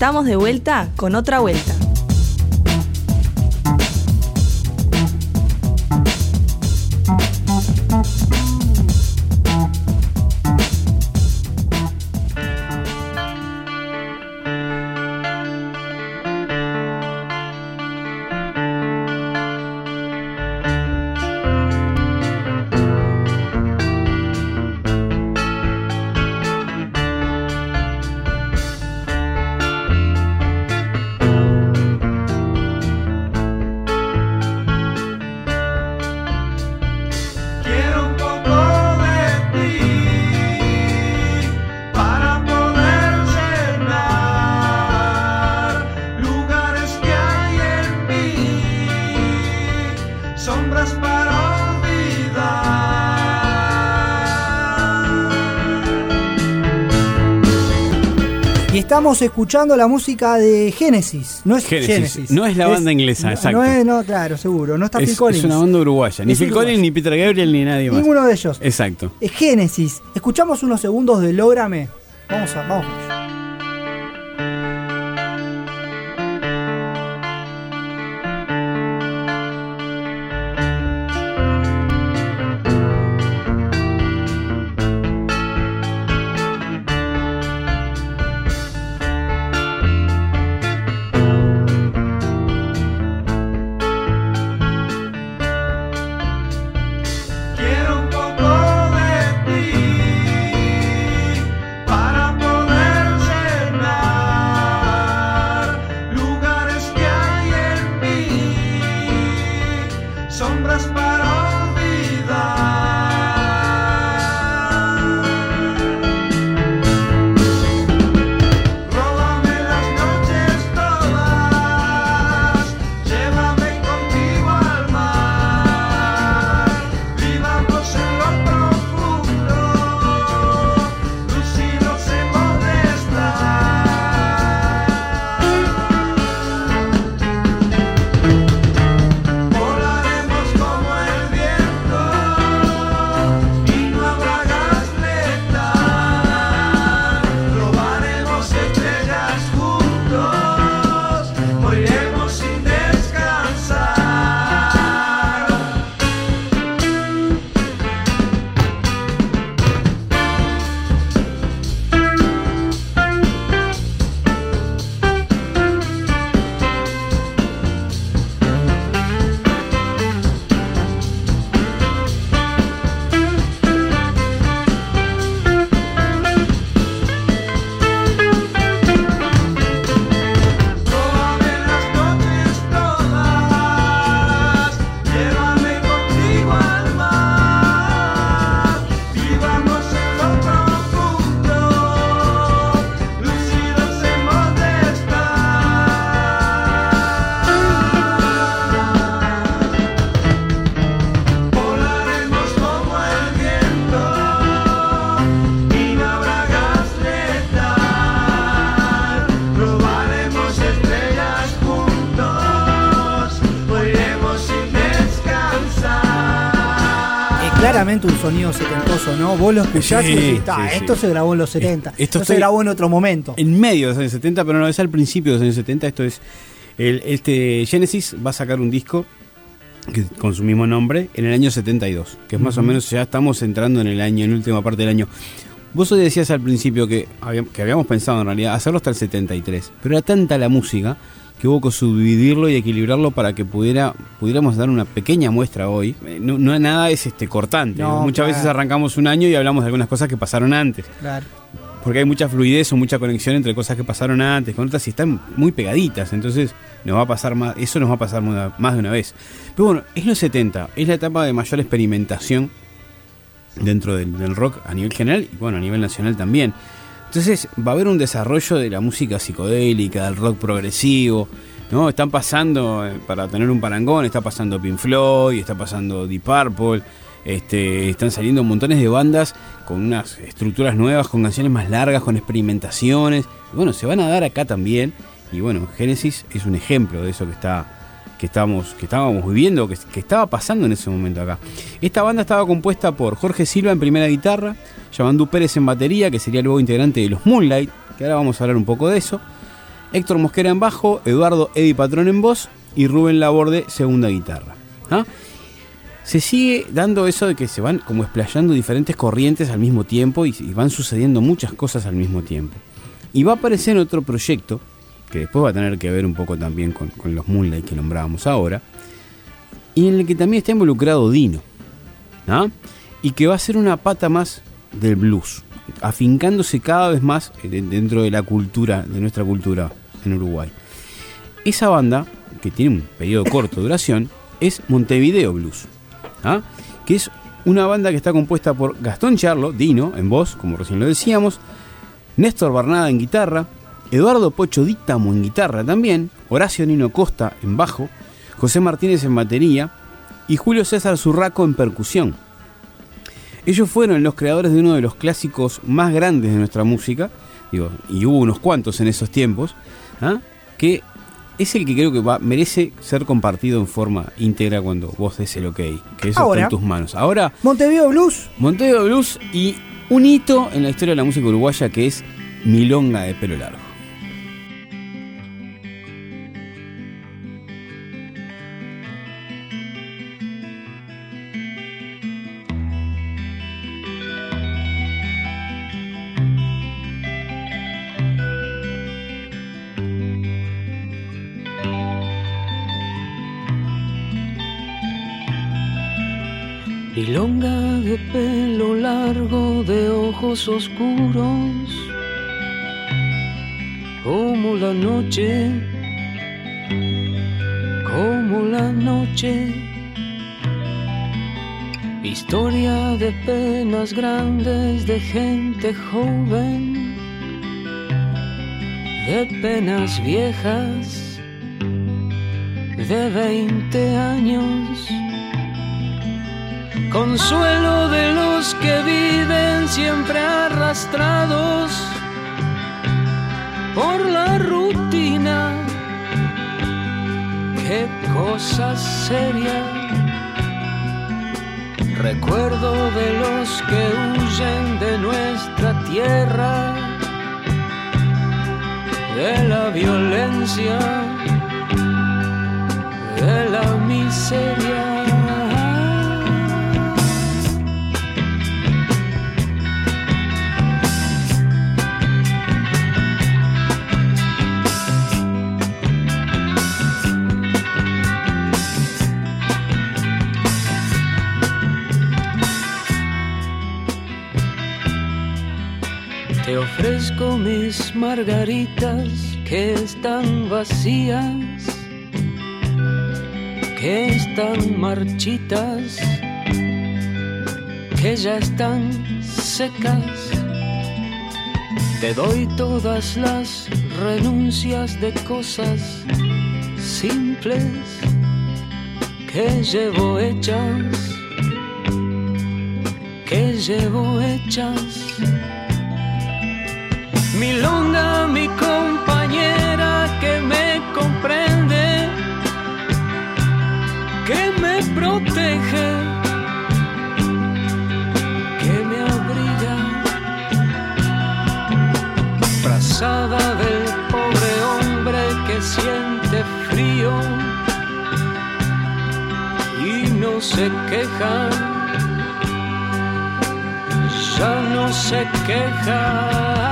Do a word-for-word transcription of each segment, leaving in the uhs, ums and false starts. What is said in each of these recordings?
estamos de vuelta con otra vuelta. Estamos escuchando la música de Genesis. No es Genesis. Genesis. No es la banda es, inglesa, no, exacto. No es, no, claro, seguro. No está es, Phil Collins. Es una banda uruguaya. Ni es Phil uruguaya. Collins, ni Peter Gabriel, ni nadie más. Ninguno de ellos. Exacto. Es Genesis. Escuchamos unos segundos de Lógrame. Vamos a, vamos. Claramente un sonido setentoso, ¿no? Vos lo escuchás sí, y decís, ah, sí, esto sí. se grabó en los setenta, esto no se grabó en otro momento. En medio de los años setenta, pero no, es al principio de los años setenta. Esto es, el, este Genesis va a sacar un disco que, con su mismo nombre en el año setenta y dos, que es más uh-huh. o menos, ya estamos entrando en el año, en la última parte del año. Vos hoy decías al principio que, que habíamos pensado en realidad hacerlo hasta el setenta y tres, pero era tanta la música que hubo que subdividirlo y equilibrarlo para que pudiera pudiéramos dar una pequeña muestra hoy. No, no nada es este cortante. No, Muchas claro. veces arrancamos un año y hablamos de algunas cosas que pasaron antes. Claro. Porque hay mucha fluidez o mucha conexión entre cosas que pasaron antes con otras y están muy pegaditas. Entonces nos va a pasar más, eso nos va a pasar más de una vez. Pero bueno, es los setenta, es la etapa de mayor experimentación dentro del, del rock a nivel general y bueno, a nivel nacional también. Entonces va a haber un desarrollo de la música psicodélica, del rock progresivo, ¿no? Están pasando, para tener un parangón, está pasando Pink Floyd, está pasando Deep Purple, este, están saliendo montones de bandas con unas estructuras nuevas, con canciones más largas, con experimentaciones. Y bueno, se van a dar acá también. Y bueno, Genesis es un ejemplo de eso que está que estábamos, que estábamos viviendo, que, que estaba pasando en ese momento acá. Esta banda estaba compuesta por Jorge Silva en primera guitarra, Yamandú Pérez en batería, que sería el nuevo integrante de los Moonlight, que ahora vamos a hablar un poco de eso. Héctor Mosquera en bajo, Eduardo Eddie Patrón en voz y Rubén Laborde segunda guitarra. ¿Ah? Se sigue dando eso de que se van como explayando diferentes corrientes al mismo tiempo y, y van sucediendo muchas cosas al mismo tiempo. Y va a aparecer otro proyecto, que después va a tener que ver un poco también con, con los Moonlight que nombrábamos ahora, y en el que también está involucrado Dino, ¿ah? Y que va a ser una pata más del blues, afincándose cada vez más dentro de la cultura, de nuestra cultura en Uruguay. Esa banda, que tiene un periodo corto de duración, es Montevideo Blues, ¿ah? Que es una banda que está compuesta por Gastón Charlo, Dino, en voz, como recién lo decíamos, Néstor Barnada en guitarra, Eduardo Pocho Dítamo en guitarra también, Horacio Nino Costa en bajo, José Martínez en batería y Julio César Zurraco en percusión. Ellos fueron los creadores de uno de los clásicos más grandes de nuestra música, digo, y hubo unos cuantos en esos tiempos, ¿ah? Que es el que creo que va, merece ser compartido en forma íntegra cuando vos des el ok, que eso Ahora, está en tus manos. Ahora, Montevideo Blues. Montevideo Blues y un hito en la historia de la música uruguaya que es Milonga de Pelo Largo. Milonga de pelo largo, de ojos oscuros, como la noche, como la noche. Historia de penas grandes, de gente joven, de penas viejas, de veinte años. Consuelo de los que viven siempre arrastrados por la rutina. Qué cosa seria. Recuerdo de los que huyen de nuestra tierra, de la violencia, de la miseria. Te ofrezco mis margaritas que están vacías, que están marchitas, que ya están secas. Te doy todas las renuncias de cosas simples que llevo hechas, que llevo hechas. Milonga, mi compañera que me comprende, que me protege, que me abriga. Frazada del pobre hombre que siente frío y no se queja, ya no se queja.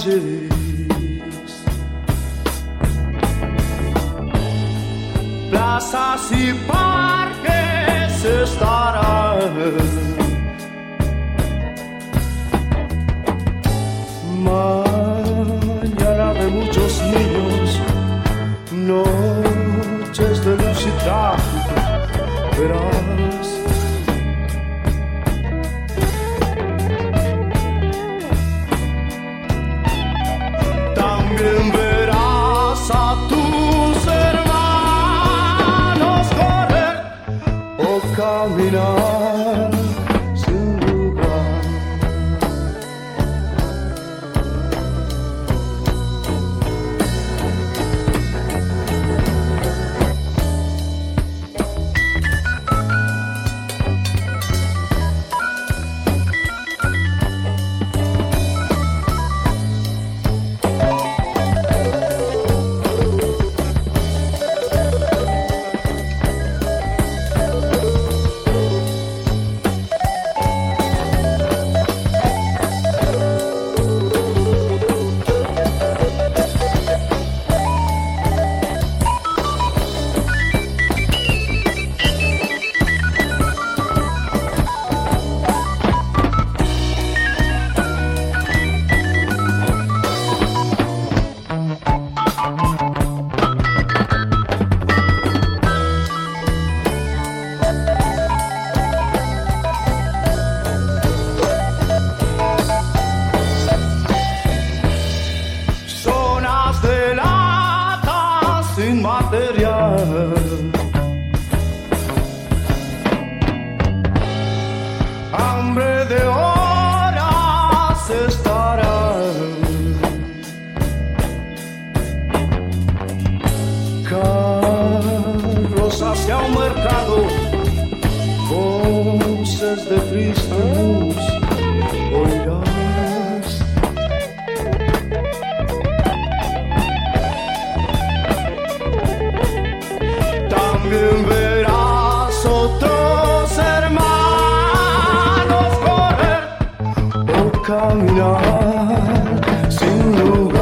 calles, plazas y parques estarán. Mañana de muchos niños, noches de luz y tráfico, verás. También verás a tus hermanos correr o caminar sin lugar. Hambre de horas estarán. Carros hacia un mercado, voces de triste luz oirás. También verás otros hermanos correr o caminar sin lugar.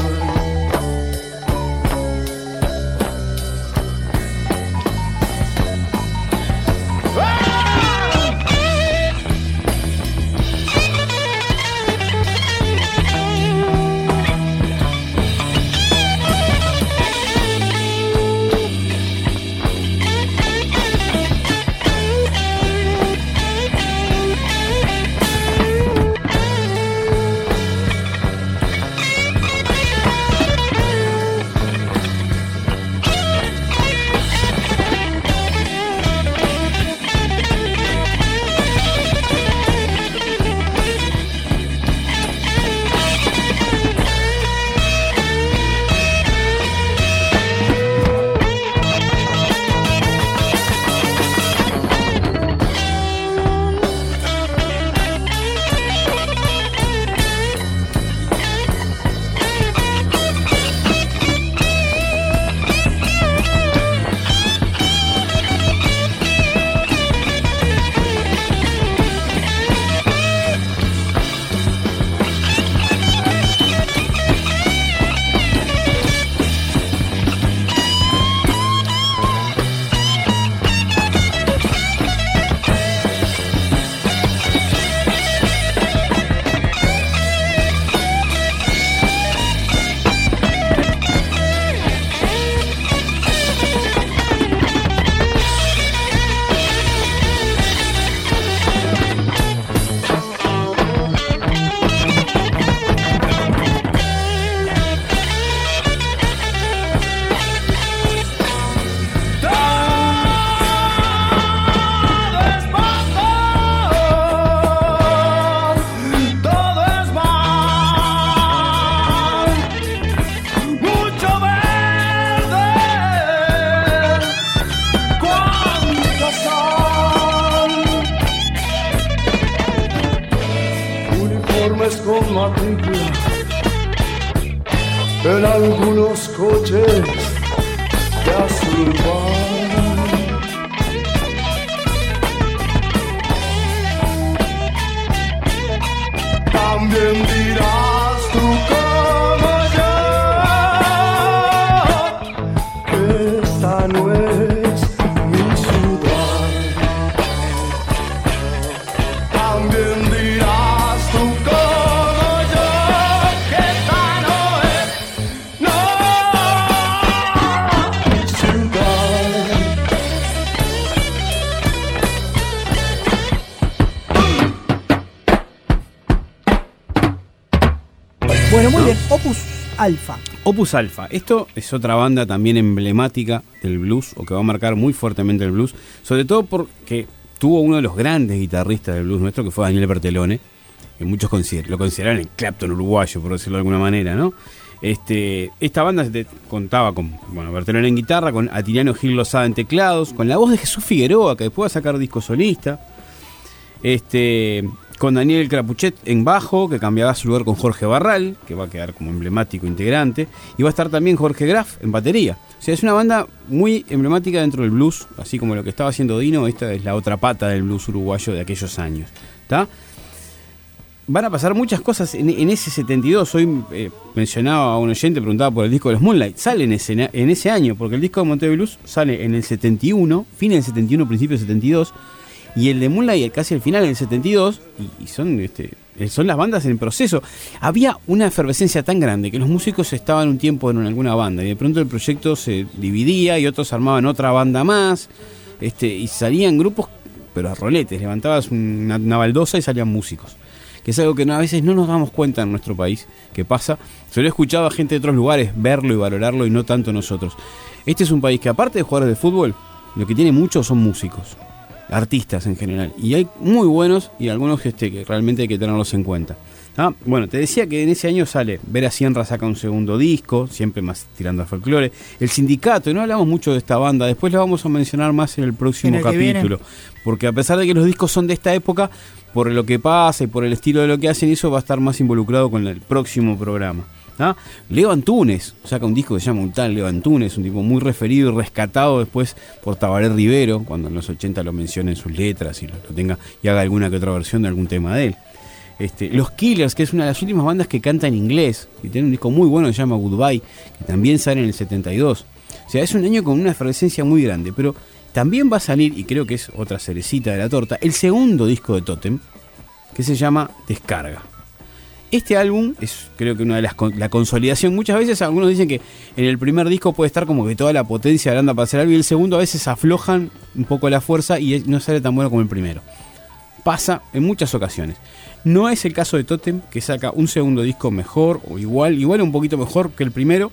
Con matrícula en algunos coches de azul mar. También dirás tu corazón bien, Opus Alpha. Opus Alpha. Esto es otra banda también emblemática del blues, o que va a marcar muy fuertemente el blues, sobre todo porque tuvo uno de los grandes guitarristas del blues nuestro, que fue Daniel Bertellone, que muchos consider- lo consideraron el Clapton uruguayo, por decirlo de alguna manera, ¿no? Este, esta banda se te contaba con, bueno, Bertellone en guitarra, con Atiliano Gil Lozada en teclados, con la voz de Jesús Figueroa, que después va a sacar disco solista, este, con Daniel Crapuchet en bajo, que cambiaba su lugar con Jorge Barral, que va a quedar como emblemático integrante, y va a estar también Jorge Graf en batería. O sea, es una banda muy emblemática dentro del blues, así como lo que estaba haciendo Dino. Esta es la otra pata del blues uruguayo de aquellos años, ¿está? Van a pasar muchas cosas en, en ese setenta y dos. Hoy eh, mencionaba a un oyente, preguntaba por el disco de los Moonlight. Sale en ese, en ese año, porque el disco de Montevideo Blues sale en el setenta y uno, fin del setenta y uno, principio del setenta y dos, y el de Moonlight casi al final del setenta y dos, y, y son, este, son las bandas en proceso. Había una efervescencia tan grande que los músicos estaban un tiempo en alguna banda, y de pronto el proyecto se dividía y otros armaban otra banda más, este, y salían grupos, pero a roletes, levantabas una, una baldosa y salían músicos. Que es algo que a veces no nos damos cuenta en nuestro país que pasa. Se lo he escuchado a gente de otros lugares verlo y valorarlo, y no tanto nosotros. Este es un país que, aparte de jugadores de fútbol, lo que tiene muchos son músicos, artistas en general, y hay muy buenos y algunos este, que realmente hay que tenerlos en cuenta. ¿Ah? Bueno, te decía que en ese año sale Vera Sierra, saca un segundo disco, siempre más tirando a folclore. El Sindicato, y no hablamos mucho de esta banda, después la vamos a mencionar más en el próximo en el capítulo, porque a pesar de que los discos son de esta época, por lo que pasa y por el estilo de lo que hacen, eso va a estar más involucrado con el próximo programa. ¿Ah? Leo Antunes saca un disco que se llama un tal Leo Antunes, un tipo muy referido y rescatado después por Tabaré Rivero, cuando en los ochenta lo menciona en sus letras y lo, lo tenga y haga alguna que otra versión de algún tema de él. Este, Los Killers, que es una de las últimas bandas que canta en inglés, y tiene un disco muy bueno que se llama Goodbye, que también sale en el setenta y dos. O sea, es un año con una efervescencia muy grande, pero también va a salir, y creo que es otra cerecita de la torta, el segundo disco de Totem, que se llama Descarga. Este álbum es, creo que una de las la consolidación. Muchas veces algunos dicen que en el primer disco puede estar como que toda la potencia blanda para hacer algo, y el segundo a veces aflojan un poco la fuerza y no sale tan bueno como el primero. Pasa en muchas ocasiones. No es el caso de Totem, que saca un segundo disco mejor o igual, igual un poquito mejor que el primero,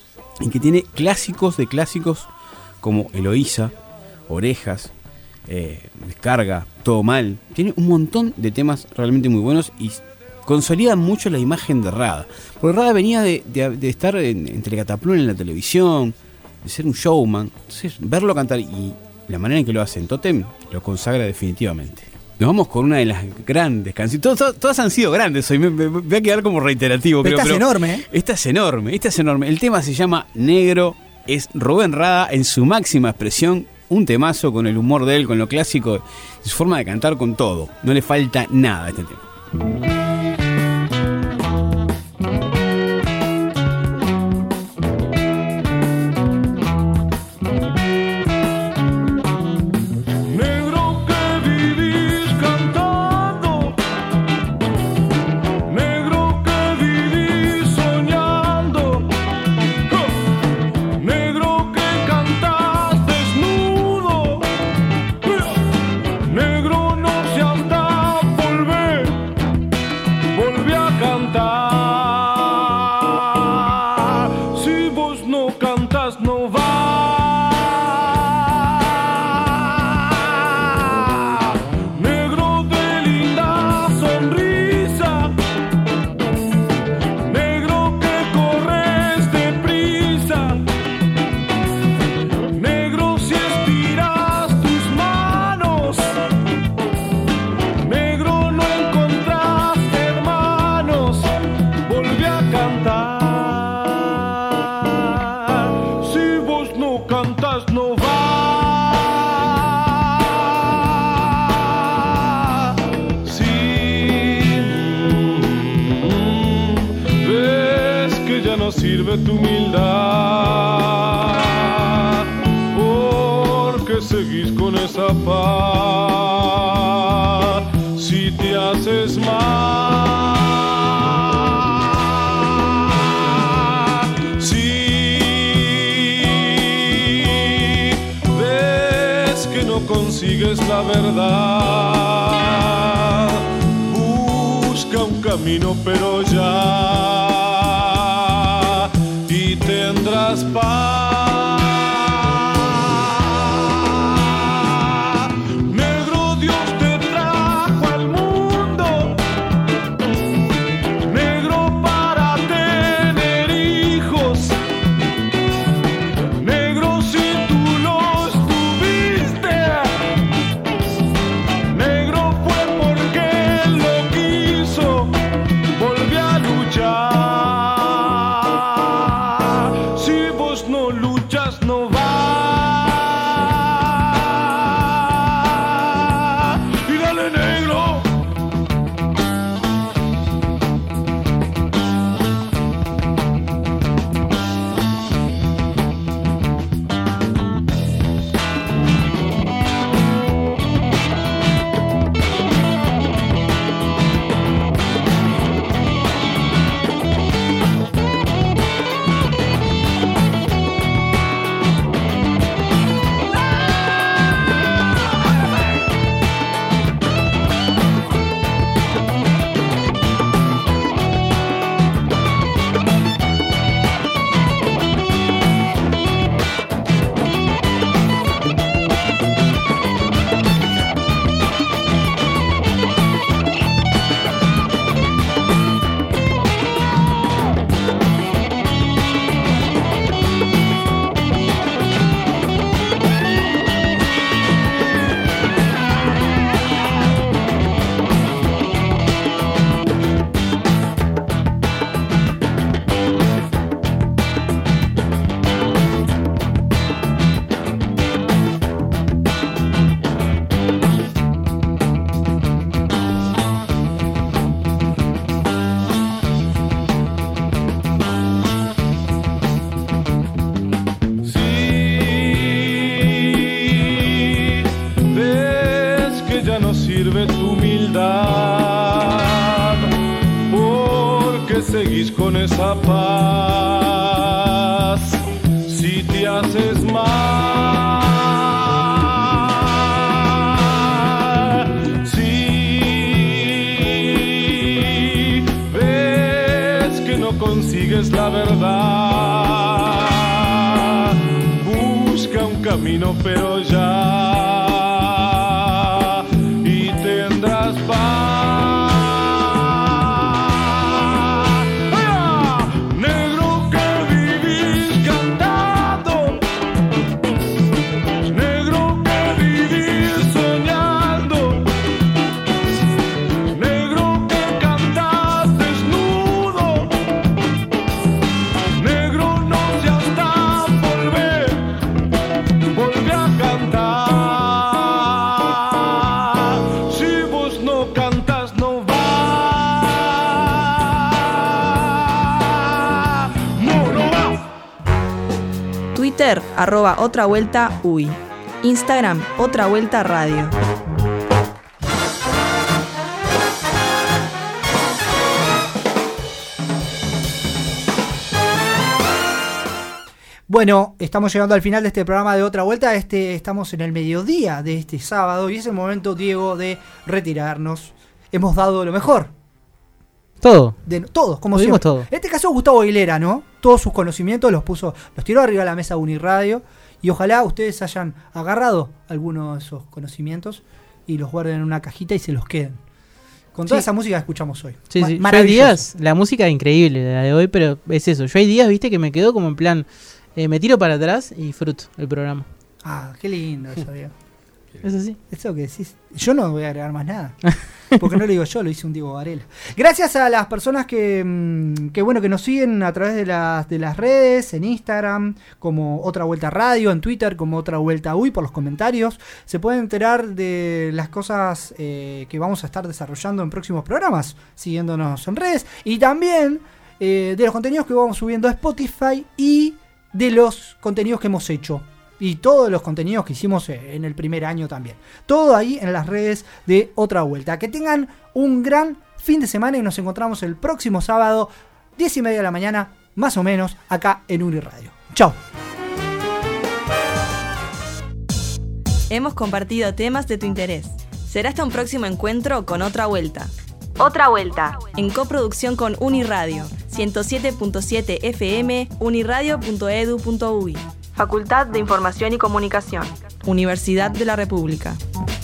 y que tiene clásicos de clásicos como Eloísa, Orejas, eh, Descarga, Todo Mal. Tiene un montón de temas realmente muy buenos y consolida mucho la imagen de Rada. Porque Rada venía de, de, de estar en, entre Cataplún en la televisión, de ser un showman. Entonces, verlo cantar y la manera en que lo hace en Totem lo consagra definitivamente. Nos vamos con una de las grandes canciones. Todas, todas, todas han sido grandes hoy. Me, me, me voy a quedar como reiterativo. Pero creo, esta pero es enorme, ¿eh? Esta es enorme, esta es enorme. El tema se llama Negro. Es Rubén Rada en su máxima expresión. Un temazo con el humor de él, con lo clásico, su forma de cantar, con todo. No le falta nada a este tema. Sirve tu humildad, porque seguís con esa paz. Si te haces mal, si ves que no consigues la verdad, busca un camino, pero ya tendrás paz. Negro, Dios te trajo al mundo, negro para tener hijos, negro si tú los tuviste, negro fue porque él lo quiso, volví a luchar. Si vos no luchas no va. Y dale, negro. Sirve tu humildad, porque seguís con esa paz. Si te haces mal, si ves que no consigues la verdad, busca un camino pero ya. Tendrás paz. Negro que vivís cantando, negro que vivís soñando, negro que cantás desnudo, negro no seas tan volver, volver a cantar. No cantas, no va. No, no va. Twitter, arroba otra vuelta uy. Instagram, otra vuelta radio. Bueno, estamos llegando al final de este programa de Otra Vuelta. Este, estamos en el mediodía de este sábado y es el momento, Diego, de retirarnos. Hemos dado lo mejor. Todo. De, todos, como Lo siempre. todo. En este caso, Gustavo Aguilera, ¿no? Todos sus conocimientos los puso, los tiró arriba de la mesa de Uniradio y ojalá ustedes hayan agarrado algunos de esos conocimientos y los guarden en una cajita y se los queden. Con toda sí. esa música que escuchamos hoy. Sí, Ma- sí. Yo hay maravilloso. días, la música es increíble, la de hoy, pero es eso. Yo hay días, viste, que me quedo como en plan, eh, me tiro para atrás y disfruto el programa. Ah, qué lindo eso, Diego. Es así. Eso que decís. Yo no voy a agregar más nada. Porque no lo digo yo, lo hice un Diego Varela. Gracias a las personas que, que bueno que nos siguen a través de las, de las redes, en Instagram, como Otra Vuelta Radio, en Twitter, como Otra Vuelta Uy, por los comentarios. Se pueden enterar de las cosas eh, que vamos a estar desarrollando en próximos programas, siguiéndonos en redes. Y también eh, de los contenidos que vamos subiendo a Spotify y de los contenidos que hemos hecho. Y todos los contenidos que hicimos en el primer año también. Todo ahí en las redes de Otra Vuelta. Que tengan un gran fin de semana y nos encontramos el próximo sábado, diez y media de la mañana, más o menos, acá en Uniradio. Chao. Hemos compartido temas de tu interés. Será hasta un próximo encuentro con Otra Vuelta. Otra Vuelta, en coproducción con Uniradio, ciento siete punto siete F M, uniradio punto edu punto uy. Facultad de Información y Comunicación, Universidad de la República.